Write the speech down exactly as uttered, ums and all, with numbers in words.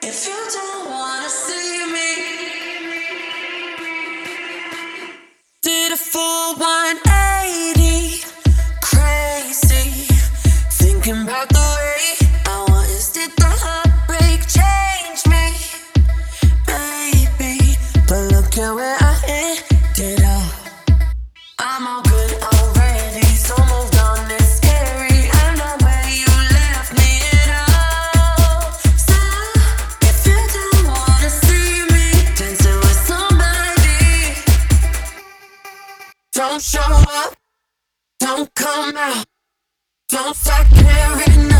If you don't wanna see me, did a full one eighty, crazy, thinking about the way I was. Did the heartbreak change me, baby? But look at where I ended up. I'm all good already, so moved on. It's scary. I'm not where you left me at all. So if you don't wanna see me dancing with somebody, don't show up, don't come out, don't start caring.